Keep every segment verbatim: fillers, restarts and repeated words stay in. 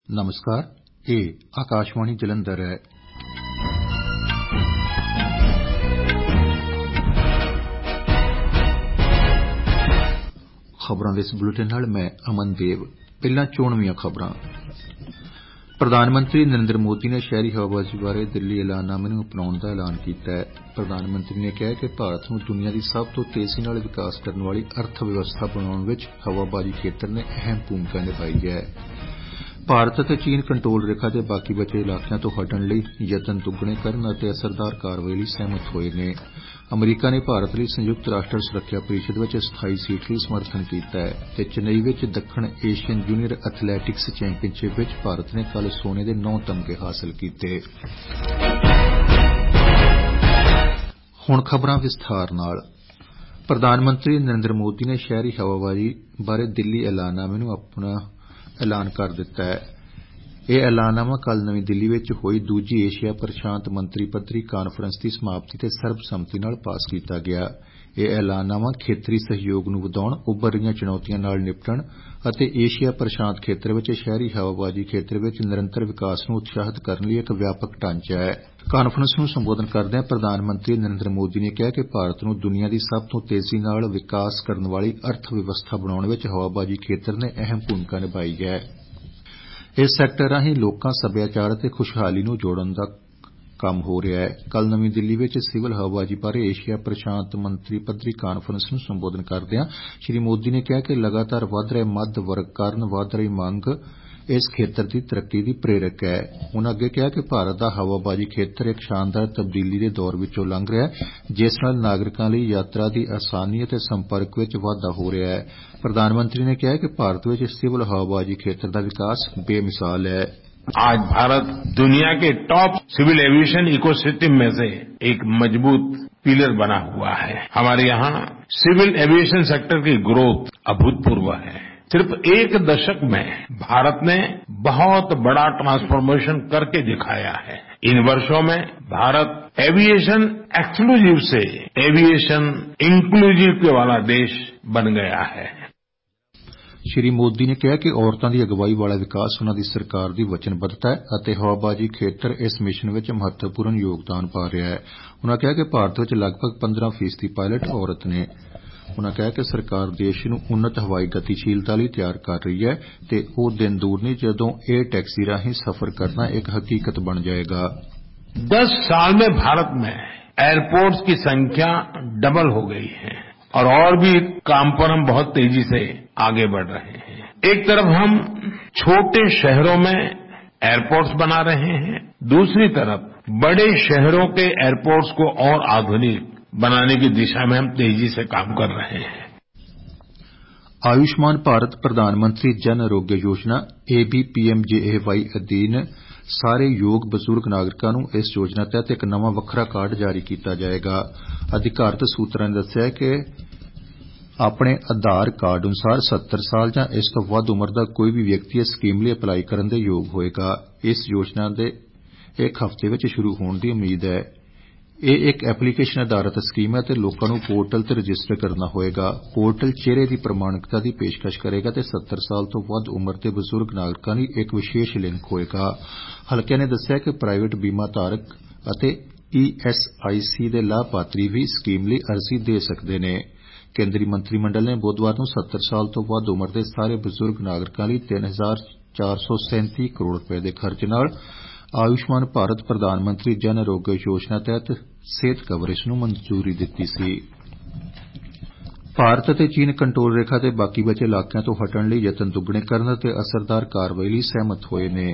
नमस्कार, ਇਹ ਆਕਾਸ਼ਵਾਣੀ ਜਲੰਧਰ ਹੈ। ਖਬਰਾਂ ਦੇ ਇਸ ਬੁਲੇਟਿਨ ਨਾਲ ਮੈਂ ਅਮਨਦੇਵ। ਪਹਿਲਾਂ ਚੋਣਵੀਆਂ ਖਬਰਾਂ। ਪ੍ਰਧਾਨ ਮੰਤਰੀ ਨਰਿੰਦਰ ਮੋਦੀ ਨੇ ਸ਼ਹਿਰੀ ਹਵਾਬਾਜ਼ੀ ਬਾਰੇ ਦਿੱਲੀ ਐਲਾਨਨਾਮੇ ਨੂੰ ਅਪਣਾਉਣ ਦਾ ਐਲਾਨ ਕੀਤਾ ਹੈ। ਪ੍ਰਧਾਨ ਮੰਤਰੀ ਨੇ ਕਿਹਾ ਕਿ ਭਾਰਤ ਨੂੰ ਦੁਨੀਆ ਦੀ ਸਭ ਤੋਂ ਤੇਜ਼ੀ ਨਾਲ ਵਿਕਾਸ ਕਰਨ ਵਾਲੀ ਅਰਥ ਵਿਵਸਥਾ ਬਣਾਉਣ ਵਿੱਚ ਹਵਾਬਾਜ਼ੀ ਖੇਤਰ ਨੇ ਅਹਿਮ ਭੂਮਿਕਾ ਨਿਭਾਈ ਹੈ। ਭਾਰਤ ਅਤੇ ਚੀਨ ਕੰਟਰੋਲ ਰੇਖਾ ਦੇ ਬਾਕੀ ਬਚੇ ਇਲਾਕਿਆਂ ਤੋਂ ਹਟਣ ਲਈ ਯਤਨ ਦੁੱਗਣੇ ਕਰਨ ਅਤੇ ਅਸਰਦਾਰ ਕਾਰਵਾਈ ਲਈ ਸਹਿਮਤ ਹੋਏ ਨੇ। ਅਮਰੀਕਾ ਨੇ ਭਾਰਤ ਲਈ ਸੰਯੁਕਤ ਰਾਸ਼ਟਰ ਸੁਰੱਖਿਆ ਪਰਿਸ਼ਦ ਵਿੱਚ ਸਥਾਈ ਸੀਟ ਲਈ ਸਮਰਥਨ ਕੀਤਾ ਹੈ ਤੇ ਚੇਨਈ ਵਿੱਚ ਦੱਖਣ ਏਸ਼ੀਅਨ ਜੂਨੀਅਰ ਐਥਲੈਟਿਕਸ ਚੈਂਪੀਅਨਸ਼ਿਪ ਵਿੱਚ ਭਾਰਤ ਨੇ ਕੱਲ੍ਹ ਸੋਨੇ ਦੇ ਨੌ ਤਮਗੇ ਹਾਸਲ ਕੀਤੇ। ਹੁਣ ਖਬਰਾਂ ਵਿਸਥਾਰ ਨਾਲ। ਪ੍ਰਧਾਨ ਮੰਤਰੀ ਨਰਿੰਦਰ ਮੋਦੀ ਨੇ ਸ਼ਹਿਰੀ ਹਵਾਬਾਜ਼ੀ ਬਾਰੇ ਦਿੱਲੀ ਐਲਾਨਨਾਮੇ ਨੂੰ ਆਪਣਾ ਐਲਾਨ ਕਰ ਦਿੱਤਾ ਹੈ। ਇਹ ਐਲਾਨਨਾਮਾ ਕੱਲ੍ਹ ਨਵੀਂ ਦਿੱਲੀ ਵਿੱਚ ਹੋਈ ਦੂਜੀ ਏਸ਼ੀਆ ਪ੍ਰਸ਼ਾਂਤ ਮੰਤਰੀ ਪੱਧਰੀ ਕਾਨਫਰੰਸ ਦੀ ਸਮਾਪਤੀ ਤੇ ਸਰਬਸੰਮਤੀ ਨਾਲ ਪਾਸ ਕੀਤਾ ਗਿਆ। ਇਹ ਐਲਾਨਨਾਮਾ ਖੇਤਰੀ ਸਹਿਯੋਗ ਨੂੰ ਵਧਾਉਣ, ਉੱਭਰ ਰਹੀਆਂ ਚੁਣੌਤੀਆਂ ਨਾਲ ਨਿਪਟਣ ਅਤੇ ਏਸ਼ੀਆ ਪ੍ਰਸ਼ਾਂਤ ਖੇਤਰ ਵਿੱਚ ਸ਼ਹਿਰੀ ਹਵਾਬਾਜ਼ੀ ਖੇਤਰ ਵਿੱਚ ਨਿਰੰਤਰ ਵਿਕਾਸ ਨੂੰ ਉਤਸ਼ਾਹਿਤ ਕਰਨ ਲਈ ਇੱਕ ਵਿਆਪਕ ਢਾਂਚਾ ਹੈ। ਕਾਨਫਰੰਸ ਨੂੰ ਸੰਬੋਧਨ ਕਰਦਿਆਂ ਪ੍ਰਧਾਨ ਮੰਤਰੀ ਨਰਿੰਦਰ ਮੋਦੀ ਨੇ ਕਿਹਾ ਕਿ ਭਾਰਤ ਨੂੰ ਦੁਨੀਆ ਦੀ ਸਭ ਤੋਂ ਤੇਜ਼ੀ ਨਾਲ ਵਿਕਾਸ ਕਰਨ ਵਾਲੀ ਅਰਥ ਵਿਵਸਥਾ ਬਣਾਉਣ ਵਿੱਚ ਹਵਾਬਾਜ਼ੀ ਖੇਤਰ ਨੇ ਅਹਿਮ ਭੂਮਿਕਾ ਨਿਭਾਈ ਹੈ। ਇਸ ਸੈਕਟਰ ਰਾਹੀਂ ਲੋਕਾਂ, ਸੱਭਿਆਚਾਰ ਅਤੇ ਖੁਸ਼ਹਾਲੀ ਨੂੰ ਜੋੜਨ ਦਾ ਕੰਮ ਹੋ ਰਿਹਾ ਹੈ। ਕੱਲ੍ਹ ਨਵੀਂ ਦਿੱਲੀ ਵਿੱਚ ਸਿਵਲ ਹਵਾਬਾਜ਼ੀ ਬਾਰੇ ਏਸ਼ੀਆ ਪ੍ਰਸ਼ਾਂਤ ਮੰਤਰੀ ਪੱਧਰੀ ਕਾਨਫਰੰਸ ਨੂੰ ਸੰਬੋਧਨ ਕਰਦਿਆਂ ਸ੍ਰੀ ਮੋਦੀ ਨੇ ਕਿਹਾ ਕਿ ਲਗਾਤਾਰ ਵਧ ਰਹੇ ਮੱਧ ਵਰਗ ਕਾਰਨ ਵਧ ਰਹੀ ਮੰਗ ਇਸ ਖੇਤਰ ਦੀ ਤਰੱਕੀ ਦੀ ਪ੍ਰੇਰਕ ਹੈ। ਉਨ੍ਹਾਂ ਅੱਗੇ ਕਿਹਾ ਕਿ ਭਾਰਤ ਦਾ ਹਵਾਬਾਜ਼ੀ ਖੇਤਰ ਇੱਕ ਸ਼ਾਨਦਾਰ ਤਬਦੀਲੀ ਦੇ ਦੌਰ ਵਿੱਚੋਂ ਲੰਘ ਰਿਹਾ ਹੈ, ਜਿਸ ਨਾਲ ਨਾਗਰਿਕਾਂ ਲਈ ਯਾਤਰਾ ਦੀ ਆਸਾਨੀ ਅਤੇ ਸੰਪਰਕ ਵਿੱਚ ਵਾਧਾ ਹੋ ਰਿਹਾ ਹੈ। ਪ੍ਰਧਾਨ ਮੰਤਰੀ ਨੇ ਕਿਹਾ ਕਿ ਭਾਰਤ ਵਿੱਚ ਸਿਵਲ ਹਵਾਬਾਜ਼ੀ ਖੇਤਰ ਦਾ ਵਿਕਾਸ ਬੇਮਿਸਾਲ ਹੈ। आज भारत दुनिया के टॉप सिविल एविएशन इकोसिस्टम में से एक मजबूत पिलर बना हुआ है। हमारे यहाँ सिविल एविएशन सेक्टर की ग्रोथ अभूतपूर्व है। सिर्फ एक दशक में भारत ने बहुत बड़ा ट्रांसफॉर्मेशन करके दिखाया है। इन वर्षों में भारत एविएशन एक्सक्लूसिव से एविएशन इंक्लूसिव के वाला देश बन गया है। ਸ਼੍ਰੀ ਮੋਦੀ ਨੇ ਕਿਹਾ ਕਿ ਔਰਤਾਂ ਦੀ ਅਗਵਾਈ ਵਾਲਾ ਵਿਕਾਸ ਉਨ੍ਹਾਂ ਦੀ ਸਰਕਾਰ ਦੀ ਵਚਨਬੱਧਤਾ ਹੈ ਅਤੇ ਹਵਾਬਾਜ਼ੀ ਖੇਤਰ ਇਸ ਮਿਸ਼ਨ ਵਿੱਚ ਮਹੱਤਵਪੂਰਨ ਯੋਗਦਾਨ ਪਾ ਰਿਹਾ ਹੈ। ਉਨ੍ਹਾਂ ਕਿਹਾ ਕਿ ਭਾਰਤ ਵਿੱਚ ਲਗਭਗ ਪੰਦਰਾਂ ਫੀਸਦੀ ਪਾਇਲਟ ਔਰਤ ਨੇ। ਉਨ੍ਹਾਂ ਕਿਹਾ ਕਿ ਸਰਕਾਰ ਦੇਸ਼ ਨੂੰ ਉੱਨਤ ਹਵਾਈ ਗਤੀਸ਼ੀਲਤਾ ਲਈ ਤਿਆਰ ਕਰ ਰਹੀ ਹੈ ਤੇ ਉਹ ਦਿਨ ਦੂਰ ਨਹੀਂ ਜਦੋਂ 에ਅਰ ਟੈਕਸੀ ਰਾਹੀਂ ਸਫ਼ਰ ਕਰਨਾ ਇੱਕ ਹਕੀਕਤ ਬਣ ਜਾਏਗਾ। दस साल में भारत में एयरपोर्ट्स की संख्या डबल हो गई है और और भी काम पर हम बहुत तेजी से आगे बढ़ रहे हैं। एक तरफ हम छोटे शहरों में एयरपोर्ट्स बना रहे हैं, दूसरी तरफ बड़े शहरों के एयरपोर्ट्स को और आधुनिक बनाने की दिशा में हम तेजी से काम कर रहे हैं। आयुष्मान भारत प्रधानमंत्री जन आरोग्य योजना A B P M J A Y अधीन ਸਾਰੇ ਯੋਗ ਬਜ਼ੁਰਗ ਨਾਗਰਿਕਾਂ ਨੂੰ ਇਸ ਯੋਜਨਾ ਤਹਿਤ ਇੱਕ ਨਵਾਂ ਵੱਖਰਾ ਕਾਰਡ ਜਾਰੀ ਕੀਤਾ ਜਾਏਗਾ। ਅਧਿਕਾਰਤ ਸੂਤਰਾਂ ਨੇ ਦੱਸਿਆ ਕਿ ਆਪਣੇ ਆਧਾਰ ਕਾਰਡ ਅਨੁਸਾਰ ਸੱਤਰ ਸਾਲ ਜਾਂ ਇਸ ਤੋਂ ਵੱਧ ਉਮਰ ਦਾ ਕੋਈ ਵੀ ਵਿਅਕਤੀ ਇਸ ਸਕੀਮ ਲਈ ਅਪਲਾਈ ਕਰਨ ਦੇ ਯੋਗ ਹੋਏਗਾ। ਇਸ ਯੋਜਨਾ ਦੇ ਇੱਕ ਹਫ਼ਤੇ ਵਿੱਚ ਸ਼ੁਰੂ ਹੋਣ ਦੀ ਉਮੀਦ ਹੈ। ਇਹ ਇੱਕ ਐਪਲੀਕੇਸ਼ਨ ਆਧਾਰਿਤ ਸਕੀਮ ਹੈ ਤੇ ਲੋਕਾਂ ਨੂੰ ਪੋਰਟਲ ਤੇ ਰਜਿਸਟਰ ਕਰਨਾ ਹੋਏਗਾ। ਪੋਰਟਲ ਚਿਹਰੇ ਦੀ ਪ੍ਰਮਾਣਿਕਤਾ ਦੀ ਪੇਸ਼ਕਸ਼ ਕਰੇਗਾ ਤੇ ਸੱਤਰ ਸਾਲ ਤੋਂ ਵੱਧ ਉਮਰ ਦੇ ਬਜ਼ੁਰਗ ਨਾਗਰਿਕਾਂ ਲਈ ਇੱਕ ਵਿਸ਼ੇਸ਼ ਲਿੰਕ ਹੋਏਗਾ। ਹਲਕਿਆਂ ਨੇ ਦੱਸਿਆ ਕਿ ਪ੍ਰਾਈਵੇਟ ਬੀਮਾ ਧਾਰਕ ਅਤੇ ਈ ਐਸ ਆਈ ਸੀ ਦੇ ਲਾਭਪਾਤਰੀ ਵੀ ਸਕੀਮ ਲਈ ਅਰਜ਼ੀ ਦੇ ਸਕਦੇ ਨੇ। ਕੇਂਦਰੀ ਮੰਤਰੀ ਮੰਡਲ ਨੇ ਬੁੱਧਵਾਰ ਨੂੰ ਸੱਤਰ ਸਾਲ ਤੋਂ ਵੱਧ ਉਮਰ ਦੇ ਸਾਰੇ ਬਜ਼ੁਰਗ ਨਾਗਰਿਕਾਂ ਲਈ ਤਿੰਨ ਹਜ਼ਾਰ ਚਾਰ ਸੌ ਸੈਂਤੀ ਕਰੋੜ ਰੁਪਏ ਦੇ ਖਰਚ ਨਾਲ ਆਯੁਸ਼ਮਾਨ ਭਾਰਤ ਪ੍ਰਧਾਨ ਮੰਤਰੀ ਜਨ ਆਰੋਗਯ ਯੋਜਨਾ ਤਹਿਤ ਸਿਹਤ ਕਵਰੇਜ ਨੂੰ ਮਨਜ਼ੂਰੀ ਦਿੱਤੀ ਸੀ। ਭਾਰਤ ਅਤੇ ਚੀਨ ਕੰਟਰੋਲ ਰੇਖਾ ਦੇ ਬਾਕੀ ਬਚੇ ਇਲਾਕਿਆਂ ਤੋਂ ਹਟਣ ਲਈ ਯਤਨ ਦੁੱਗਣੇ ਕਰਨ ਅਤੇ ਅਸਰਦਾਰ ਕਾਰਵਾਈ ਲਈ ਸਹਿਮਤ ਹੋਏ ਨੇ।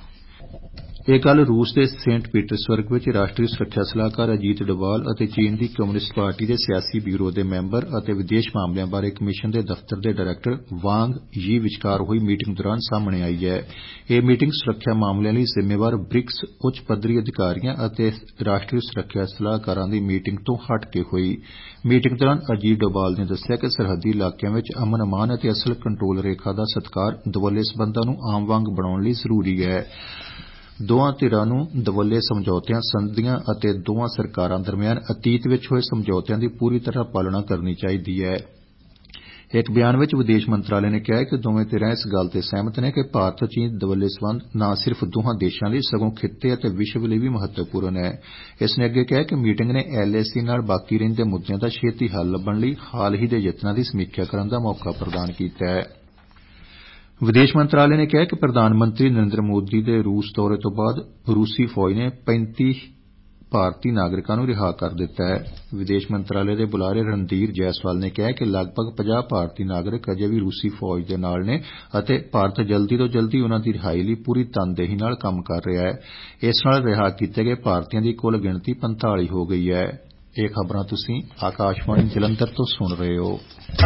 ਇਹ ਗੱਲ ਰੂਸ ਦੇ ਸੇਂਟ ਪੀਟਰਸਬਰਗ ਵਿੱਚ ਰਾਸ਼ਟਰੀ ਸੁਰੱਖਿਆ ਸਲਾਹਕਾਰ ਅਜੀਤ ਡੋਵਾਲ ਅਤੇ ਚੀਨ ਦੀ ਕਮਿਊਨਿਸਟ ਪਾਰਟੀ ਦੇ ਸਿਆਸੀ ਬਿਊਰੋ ਦੇ ਮੈਂਬਰ ਅਤੇ ਵਿਦੇਸ਼ ਮਾਮਲਿਆਂ ਬਾਰੇ ਕਮਿਸ਼ਨ ਦੇ ਦਫ਼ਤਰ ਦੇ ਡਾਇਰੈਕਟਰ ਵਾਂਗ ਯੀ ਵਿਚਕਾਰ ਹੋਈ ਮੀਟਿੰਗ ਦੌਰਾਨ ਸਾਹਮਣੇ ਆਈ ਹੈ। ਇਹ ਮੀਟਿੰਗ ਸੁਰੱਖਿਆ ਮਾਮਲਿਆਂ ਲਈ ਜ਼ਿੰਮੇਵਾਰ ਬ੍ਰਿਕਸ ਉੱਚ ਪੱਧਰੀ ਅਧਿਕਾਰੀਆਂ ਅਤੇ ਰਾਸ਼ਟਰੀ ਸੁਰੱਖਿਆ ਸਲਾਹਕਾਰਾਂ ਦੀ ਮੀਟਿੰਗ ਤੋਂ ਹਟ ਕੇ ਹੋਈ। ਮੀਟਿੰਗ ਦੌਰਾਨ ਅਜੀਤ ਡੋਵਾਲ ਨੇ ਦੱਸਿਆ ਕਿ ਸਰਹੱਦੀ ਇਲਾਕਿਆਂ ਵਿੱਚ ਅਮਨ ਅਮਾਨ ਅਤੇ ਅਸਲ ਕੰਟਰੋਲ ਰੇਖਾ ਦਾ ਸਤਿਕਾਰ ਦੁਵੱਲੇ ਸਬੰਧਾਂ ਨੂੰ ਆਮ ਵਾਂਗ ਬਣਾਉਣ ਲਈ ਜ਼ਰੂਰੀ ਹੈ। ਦੋਵਾਂ ਧਿਰਾਂ ਨੂੰ ਦੁਵੱਲੇ ਸਮਝੌਤਿਆਂ, ਸੰਧੀਆਂ ਅਤੇ ਦੋਵਾਂ ਸਰਕਾਰਾਂ ਦਰਮਿਆਨ ਅਤੀਤ ਵਿੱਚ ਹੋਏ ਸਮਝੌਤਿਆਂ ਦੀ ਪੂਰੀ ਤਰ੍ਹਾਂ ਪਾਲਣਾ ਕਰਨੀ ਚਾਹੀਦੀ ਹੈ। ਇੱਕ ਬਿਆਨ ਵਿੱਚ ਵਿਦੇਸ਼ ਮੰਤਰਾਲੇ ਨੇ ਕਿਹਾ ਕਿ ਦੋਵੇਂ ਧਿਰਾਂ ਇਸ ਗੱਲ ਤੇ ਸਹਿਮਤ ਨੇ ਕਿ ਭਾਰਤ ਚੀਨ ਦਵੱਲੇ ਸਬੰਧ ਨਾ ਸਿਰਫ ਦੋਹਾਂ ਦੇਸ਼ਾਂ ਲਈ ਸਗੋਂ ਖਿੱਤੇ ਅਤੇ ਵਿਸ਼ਵ ਲਈ ਵੀ ਮਹੱਤਵਪੂਰਨ ਹੈ। ਇਸ ਨੇ ਅੱਗੇ ਕਿਹਾ ਕਿ ਮੀਟਿੰਗ ਨੇ ਐਲ ਏ ਸੀ ਨਾਲ ਬਾਕੀ ਰਹਿੰਦੇ ਮੁੱਦਿਆਂ ਦਾ ਛੇਤੀ ਹੱਲ ਲੱਭਣ ਲਈ ਹਾਲ ਹੀ ਦੇ ਯਤਨਾਂ ਦੀ ਸਮੀਖਿਆ ਕਰਨ ਦਾ ਮੌਕਾ ਪ੍ਰਦਾਨ ਕੀਤਾ ਹੈ। ਵਿਦੇਸ਼ ਮੰਤਰਾਲੇ ਨੇ ਕਿਹਾ ਕਿ ਪ੍ਰਧਾਨ ਮੰਤਰੀ ਨਰਿੰਦਰ ਮੋਦੀ ਦੇ ਰੂਸ ਦੌਰੇ ਤੋਂ ਬਾਅਦ ਰੂਸੀ ਫੌਜ ਨੇ ਪੈਂਤੀ ਭਾਰਤੀ ਨਾਗਰਿਕਾਂ ਨੂੰ ਰਿਹਾ ਕਰ ਦਿੱਤਾ ਹੈ। ਵਿਦੇਸ਼ ਮੰਤਰਾਲੇ ਦੇ ਬੁਲਾਰੇ ਰਣਧੀਰ ਜੈਸਵਾਲ ਨੇ ਕਿਹਾ ਕਿ ਲਗਭਗ ਪੰਜਾਹ ਭਾਰਤੀ ਨਾਗਰਿਕ ਅਜੇ ਵੀ ਰੂਸੀ ਫੌਜ ਦੇ ਨਾਲ ਨੇ ਅਤੇ ਭਾਰਤ ਜਲਦੀ ਤੋਂ ਜਲਦੀ ਉਨ੍ਹਾਂ ਦੀ ਰਿਹਾਈ ਲਈ ਪੂਰੀ ਤਨਦੇਹੀ ਨਾਲ ਕੰਮ ਕਰ ਰਿਹਾ ਹੈ। ਇਸ ਨਾਲ ਰਿਹਾ ਕੀਤੇ ਗਏ ਭਾਰਤੀਆਂ ਦੀ ਕੁੱਲ ਗਿਣਤੀ ਪੰਤਾਲੀ ਹੋ ਗਈ ਹੈ। ਇਹ ਖਬਰਾਂ ਤੁਸੀਂ ਆਕਾਸ਼ਵਾਣੀ ਜਲੰਧਰ ਤੋਂ ਸੁਣ ਰਹੇ ਹੋ।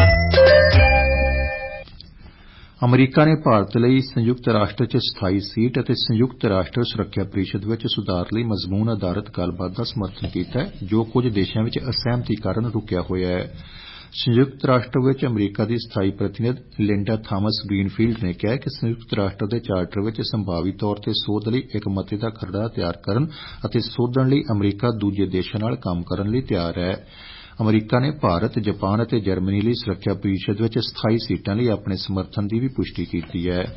ਅਮਰੀਕਾ ਨੇ ਭਾਰਤ ਲਈ ਸੰਯੁਕਤ ਰਾਸ਼ਟਰ ਚ ਸਥਾਈ ਸੀਟ ਅਤੇ ਸੰਯੁਕਤ ਰਾਸ਼ਟਰ ਸੁਰੱਖਿਆ ਪਰਿਸ਼ਦ ਵਿੱਚ ਸੁਧਾਰ ਲਈ ਮਜ਼ਮੂਨ ਆਧਾਰਿਤ ਗੱਲਬਾਤ ਦਾ ਸਮਰਥਨ ਕੀਤਾ ਹੈ, ਜੋ ਕੁਝ ਦੇਸ਼ਾਂ ਵਿੱਚ ਅਸਹਿਮਤੀ ਕਾਰਨ ਰੁਕਿਆ ਹੋਇਆ ਹੈ। ਸੰਯੁਕਤ ਰਾਸ਼ਟਰ ਵਿੱਚ ਅਮਰੀਕਾ ਦੀ ਸਥਾਈ ਪ੍ਰਤੀਨਿਧ ਲਿੰਡਾ ਥਾਮਸ ਗ੍ਰੀਨਫੀਲਡ ਨੇ ਕਿਹਾ ਕਿ ਸੰਯੁਕਤ ਰਾਸ਼ਟਰ ਦੇ ਚਾਰਟਰ ਵਿੱਚ ਸੰਭਾਵੀ ਤੌਰ ਤੇ ਸੋਧ ਲਈ ਇੱਕ ਮਤੇ ਦਾ ਖਰੜਾ ਤਿਆਰ ਕਰਨ ਅਤੇ ਸੋਧਣ ਲਈ ਅਮਰੀਕਾ ਦੂਜੇ ਦੇਸ਼ਾਂ ਨਾਲ ਕੰਮ ਕਰਨ ਲਈ ਤਿਆਰ ਹੈ। ਅਮਰੀਕਾ ਨੇ ਭਾਰਤ, ਜਾਪਾਨ ਅਤੇ ਜਰਮਨੀ ਲਈ ਸੁਰੱਖਿਆ ਪਰਿਸ਼ਦ ਵਿੱਚ ਸਥਾਈ ਸੀਟਾਂ ਲਈ ਆਪਣੇ ਸਮਰਥਨ ਦੀ ਵੀ ਪੁਸ਼ਟੀ ਕੀਤੀ ਹੈ।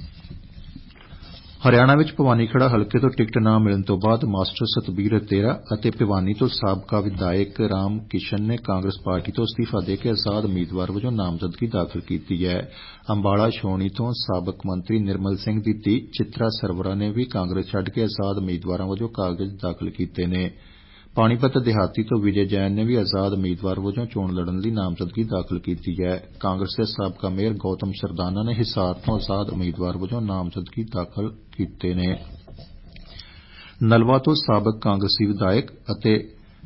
ਹਰਿਆਣਾ ਵਿੱਚ ਭਵਾਨੀਖੇੜਾ ਹਲਕੇ ਤੋਂ ਟਿਕਟ ਨਾ ਮਿਲਣ ਤੋਂ ਬਾਅਦ ਮਾਸਟਰ ਸਤਬੀਰ ਅਤੇਰਾ ਅਤੇ ਭਿਵਾਨੀ ਤੋਂ ਸਾਬਕਾ ਵਿਧਾਇਕ ਰਾਮ ਕਿਸ਼ਨ ਨੇ ਕਾਂਗਰਸ ਪਾਰਟੀ ਤੋਂ ਅਸਤੀਫਾ ਦੇ ਕੇ ਆਜ਼ਾਦ ਉਮੀਦਵਾਰ ਵਜੋਂ ਨਾਮਜ਼ਦਗੀ ਦਾਖਲ ਕੀਤੀ ਹੈ। ਅੰਬਾਲਾ ਛਾਉਣੀ ਤੋਂ ਸਾਬਕ ਮੰਤਰੀ ਨਿਰਮਲ ਸਿੰਘ ਦੀ ਧੀ ਚਿਤਰਾ ਸਰਵਰਾ ਨੇ ਵੀ ਕਾਂਗਰਸ ਛੱਡ ਕੇ ਆਜ਼ਾਦ ਉਮੀਦਵਾਰਾਂ ਵਜੋਂ ਕਾਗਜ਼ ਦਾਖਲ ਕੀਤੇ ਨੇ। ਪਾਣੀਪਤ ਦਿਹਾਤੀ ਤੋਂ ਵਿਜੇ ਜੈਨ ਨੇ ਵੀ ਆਜ਼ਾਦ ਉਮੀਦਵਾਰ ਵਜੋਂ ਚੋਣ ਲੜਨ ਲਈ ਨਾਮਜ਼ਦਗੀ ਦਾਖਲ ਕੀਤੀ ਹੈ। ਕਾਂਗਰਸ ਦੇ ਸਾਬਕਾ ਮੇਅਰ ਗੌਤਮ ਸਰਦਾਨਾ ਨੇ ਹਿਸਾਰ ਤੋਂ ਆਜ਼ਾਦ ਉਮੀਦਵਾਰ ਵਜੋਂ ਨਾਮਜ਼ਦਗੀ ਦਾਖਲ ਕੀਤੇ ਨੇ। ਨਲਵਾ ਤੋਂ ਸਾਬਕ ਕਾਂਗਰਸੀ ਵਿਧਾਇਕ ਅਤੇ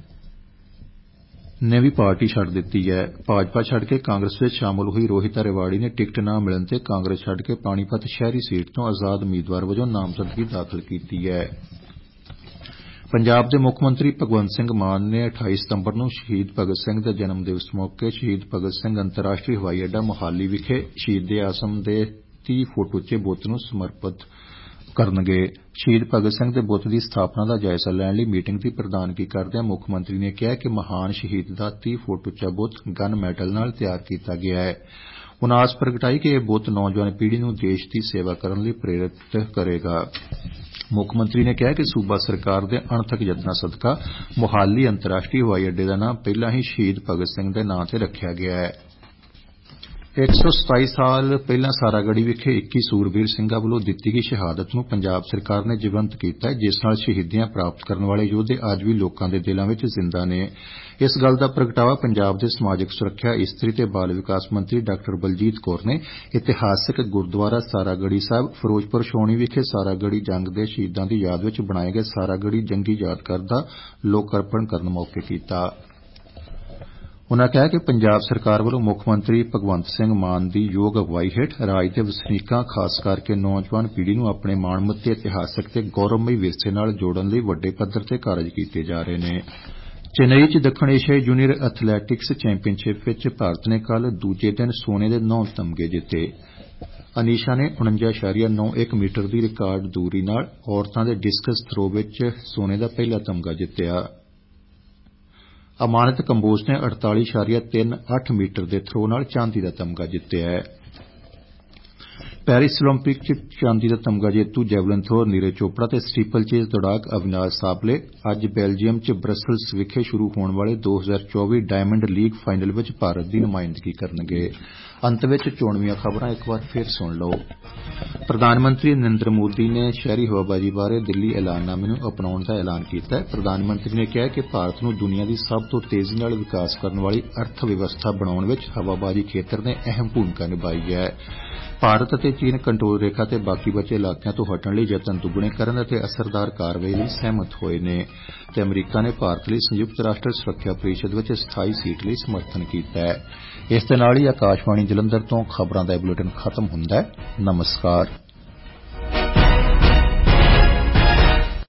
ਨੇ ਵੀ ਪਾਰਟੀ ਛੱਡ ਦਿੱਤੀ ਹੈ। ਭਾਜਪਾ ਛੱਡ ਕੇ ਕਾਂਗਰਸ ਵਿੱਚ ਸ਼ਾਮਲ ਹੋਈ ਰੋਹਿਤਾ ਰੇਵਾੜੀ ਨੇ ਟਿਕਟ ਨਾ ਮਿਲਣ ਤੇ ਕਾਂਗਰਸ ਛੱਡ ਕੇ ਪਾਣੀਪਤ ਸ਼ਹਿਰੀ ਸੀਟ ਤੋਂ ਆਜ਼ਾਦ ਉਮੀਦਵਾਰ ਵਜੋਂ ਨਾਮਜ਼ਦਗੀ ਦਾਖਲ ਕੀਤੀ ਹੈ। ਪੰਜਾਬ ਦੇ ਮੁੱਖ ਮੰਤਰੀ ਭਗਵੰਤ ਸਿੰਘ ਮਾਨ ਨੇ ਅਠਾਈ ਸਤੰਬਰ ਨੂੰ ਸ਼ਹੀਦ ਭਗਤ ਸਿੰਘ ਦੇ ਜਨਮ ਦਿਵਸ ਮੌਕੇ ਸ਼ਹੀਦ ਭਗਤ ਸਿੰਘ ਅੰਤਰਰਾਸ਼ਟਰੀ ਹਵਾਈ ਅੱਡਾ ਮੋਹਾਲੀ ਵਿਖੇ ਸ਼ਹੀਦ ਆਜ਼ਮ ਦੇ ਤੀਹ ਫੁੱਟ ਉੱਚੇ ਬੁੱਤ ਨੂੰ ਸਮਰਪਿਤ ਕਰਨਗੇ। ਸ਼ਹੀਦ ਭਗਤ ਸਿੰਘ ਦੇ ਬੁੱਤ ਦੀ ਸਥਾਪਨਾ ਦਾ ਜਾਇਜ਼ਾ ਲੈਣ ਲਈ ਮੀਟਿੰਗ ਦੀ ਪ੍ਰਧਾਨਗੀ ਕਰਦਿਆਂ ਮੁੱਖ ਮੰਤਰੀ ਨੇ ਕਿਹਾ ਕਿ ਮਹਾਨ ਸ਼ਹੀਦ ਦਾ ਤੀਹ ਫੁੱਟ ਉੱਚਾ ਬੁੱਤ ਗਨ ਮੈਟਲ ਨਾਲ ਤਿਆਰ ਕੀਤਾ ਗਿਆ ਹੈ। ਉਨ੍ਹਾਂ ਆਸ ਪ੍ਰਗਟਾਈ ਕਿ ਇਹ ਬੁੱਤ ਨੌਜਵਾਨ ਪੀੜ੍ਹੀ ਨੂੰ ਦੇਸ਼ ਦੀ ਸੇਵਾ ਕਰਨ ਲਈ ਪ੍ਰੇਰਿਤ ਕਰੇਗਾ। ਮੁੱਖ ਮੰਤਰੀ ਨੇ ਕਿਹਾ ਕਿ ਸੂਬਾ ਸਰਕਾਰ ਦੇ ਅਣਥੱਕ ਯਤਨਾਂ ਸਦਕਾ ਮੋਹਾਲੀ ਅੰਤਰਰਾਸ਼ਟਰੀ ਹਵਾਈ ਅੱਡੇ ਦਾ ਨਾਂ ਪਹਿਲਾਂ ਹੀ ਸ਼ਹੀਦ ਭਗਤ ਸਿੰਘ ਦੇ ਨਾਂ ਤੇ ਰੱਖਿਆ ਗਿਆ ਹੈ। ਇੱਕ ਸੌ ਸਤਾਈ ਸਾਲ ਪਹਿਲਾਂ ਸਾਰਾਗੜ੍ਹੀ ਵਿਖੇ ਇੱਕੀ ਸੂਰਬੀਰ ਸਿੰਘਾਂ ਵੱਲੋਂ ਦਿੱਤੀ ਗਈ ਸ਼ਹਾਦਤ ਨੂੰ ਪੰਜਾਬ ਸਰਕਾਰ ਨੇ ਜੀਵੰਤ ਕੀਤਾ ਹੈ, ਜਿਸ ਨਾਲ ਸ਼ਹੀਦੀਆਂ ਪ੍ਰਾਪਤ ਕਰਨ ਵਾਲੇ ਯੋਧੇ ਅੱਜ ਵੀ ਲੋਕਾਂ ਦੇ ਦਿਲਾਂ ਵਿੱਚ ਜ਼ਿੰਦਾ ਨੇ। ਇਸ ਗੱਲ ਦਾ ਪ੍ਰਗਟਾਵਾ ਪੰਜਾਬ ਦੇ ਸਮਾਜਿਕ ਸੁਰੱਖਿਆ, ਇਸਤਰੀ ਤੇ ਬਾਲ ਵਿਕਾਸ ਮੰਤਰੀ ਡਾਕਟਰ ਬਲਜੀਤ ਕੌਰ ਨੇ ਇਤਿਹਾਸਕ ਗੁਰਦੁਆਰਾ ਸਾਰਾਗੜ੍ਹੀ ਸਾਹਿਬ ਫਿਰੋਜ਼ਪੁਰ ਛਾਉਣੀ ਵਿਖੇ ਸਾਰਾਗੜ੍ਹੀ ਜੰਗ ਦੇ ਸ਼ਹੀਦਾਂ ਦੀ ਯਾਦ ਵਿੱਚ ਬਣਾਏ ਗਏ ਸਾਰਾਗੜ੍ਹੀ ਜੰਗੀ ਯਾਦਗਾਰ ਦਾ ਲੋਕ ਅਰਪਣ ਕਰਨ ਮੌਕੇ ਕੀਤਾ। ਉਨ੍ਹਾਂ ਕਿਹਾ ਕਿ ਪੰਜਾਬ ਸਰਕਾਰ ਵੱਲੋਂ ਮੁੱਖ ਮੰਤਰੀ ਭਗਵੰਤ ਸਿੰਘ ਮਾਨ ਦੀ ਯੋਗ ਅਗਵਾਈ ਹੇਠ ਰਾਜ ਦੇ ਵਸਨੀਕਾਂ, ਖਾਸ ਕਰਕੇ ਨੌਜਵਾਨ ਪੀੜ੍ਹੀ ਨੂੰ ਆਪਣੇ ਮਾਣਮੱਤੇ ਇਤਿਹਾਸਕ ਤੇ ਗੌਰਵਮਈ ਵਿਰਸੇ ਨਾਲ ਜੋੜਨ ਲਈ ਵੱਡੇ ਪੱਧਰ ਤੇ ਕਾਰਜ ਕੀਤੇ ਜਾ ਰਹੇ ਨੇ। ਚੇਨਈ ਚ ਦੱਖਣ ਏਸ਼ੀਆਈ ਜੂਨੀਅਰ ਐਥਲੈਟਿਕਸ ਚੈਂਪੀਅਨਸ਼ਿਪ ਵਿੱਚ ਭਾਰਤ ਨੇ ਕੱਲ੍ਹ ਦੂਜੇ ਦਿਨ ਸੋਨੇ ਦੇ ਨੌ ਤਮਗੇ ਜਿੱਤੇ। ਅਨੀਸ਼ਾ ਨੇ ਉਨੰਜਾ ਇਸ਼ਾਰੀਆ ਨੌ ਇੱਕ ਮੀਟਰ ਦੀ ਰਿਕਾਰਡ ਦੂਰੀ ਨਾਲ ਔਰਤਾਂ ਦੇ ਡਿਸਕਸ ਥਰੋ ਵਿੱਚ ਸੋਨੇ ਦਾ ਪਹਿਲਾ ਤਮਗਾ ਜਿੱਤਿਆ। ਅਮਾਨਤ ਕੰਬੋਜ ਨੇ ਅੜਤਾਲੀ ਇਸ਼ਾਰੀਆ ਤਿੰਨ ਅੱਠ ਮੀਟਰ ਦੇ ਥਰੋ ਨਾਲ ਚਾਂਦੀ ਦਾ ਤਮਗਾ ਜਿੱਤਿਆ ਹੈ। ਪੈਰਿਸ ਓਲੰਪਿਕ ਚ ਚਾਂਦੀ ਦਾ ਤਮਗਾ ਜੇਤੂ ਜੈਵਲਿਨ ਥਰੋਅਰ ਨੀਰਜ ਚੋਪੜਾ ਤੇ ਸਟੀਪਲ ਚੇਜ਼ ਦੌੜਾਕ ਅਵਿਨਾਸ਼ ਸਾਬਲੇ ਅੱਜ ਬੈਲਜੀਅਮ ਚ ਬਰਸਲਸ ਵਿਖੇ ਸ਼ੁਰੂ ਹੋਣ ਵਾਲੇ ਦੋ ਹਜ਼ਾਰ ਚੌਵੀ ਡਾਇਮੰਡ ਲੀਗ ਫਾਈਨਲ ਵਿੱਚ ਭਾਰਤ ਦੀ ਨੁਮਾਇੰਦਗੀ ਕਰਨਗੇ। ਅੰਤ ਵਿੱਚ ਚੋਣਵੀਆਂ ਖਬਰਾਂ ਇੱਕ ਵਾਰ ਫਿਰ ਸੁਣ ਲਓ। ਪ੍ਰਧਾਨ ਮੰਤਰੀ ਨਰਿੰਦਰ ਮੋਦੀ ਨੇ ਸ਼ਹਿਰੀ ਹਵਾਬਾਜ਼ੀ ਬਾਰੇ ਦਿੱਲੀ ਐਲਾਨਨਾਮੇ ਨੂੰ ਅਪਣਾਉਣ ਦਾ ਐਲਾਨ ਕੀਤਾ ਹੈ। ਪ੍ਰਧਾਨ ਮੰਤਰੀ ਨੇ ਕਿਹਾ ਕਿ ਭਾਰਤ ਨੂੰ ਦੁਨੀਆ ਦੀ ਸਭ ਤੋਂ ਤੇਜ਼ੀ ਨਾਲ ਵਿਕਾਸ ਕਰਨ ਵਾਲੀ ਅਰਥ ਵਿਵਸਥਾ ਬਣਾਉਣ ਵਿੱਚ ਹਵਾਬਾਜ਼ੀ ਖੇਤਰ ਨੇ ਅਹਿਮ ਭੂਮਿਕਾ ਨਿਭਾਈ ਹੈ। ਭਾਰਤ ਅਤੇ ਚੀਨ ਕੰਟਰੋਲ ਰੇਖਾ ਤੇ ਬਾਕੀ ਬਚੇ ਇਲਾਕਿਆਂ ਤੋਂ ਹਟਣ ਲਈ ਯਤਨ ਦੁੱਗਣੇ ਕਰਨ ਅਤੇ ਅਸਰਦਾਰ ਕਾਰਵਾਈ ਲਈ ਸਹਿਮਤ ਹੋਏ ਨੇ ਤੇ ਅਮਰੀਕਾ ਨੇ ਭਾਰਤ ਲਈ ਸੰਯੁਕਤ ਰਾਸ਼ਟਰ ਸੁਰੱਖਿਆ ਪਰਿਸ਼ਦ ਵਿੱਚ ਸਥਾਈ ਸੀਟ ਲਈ ਸਮਰਥਨ ਕੀਤਾ ਹੈ। ਇਸ ਦੇ ਨਾਲ ਹੀ ਆਕਾਸ਼ਵਾਣੀ ਜਲੰਧਰ ਤੋਂ ਖਬਰਾਂ ਦਾ ਇਹ ਬੁਲੇਟਿਨ ਖਤਮ ਹੁੰਦਾ ਹੈ। ਨਮਸਕਾਰ।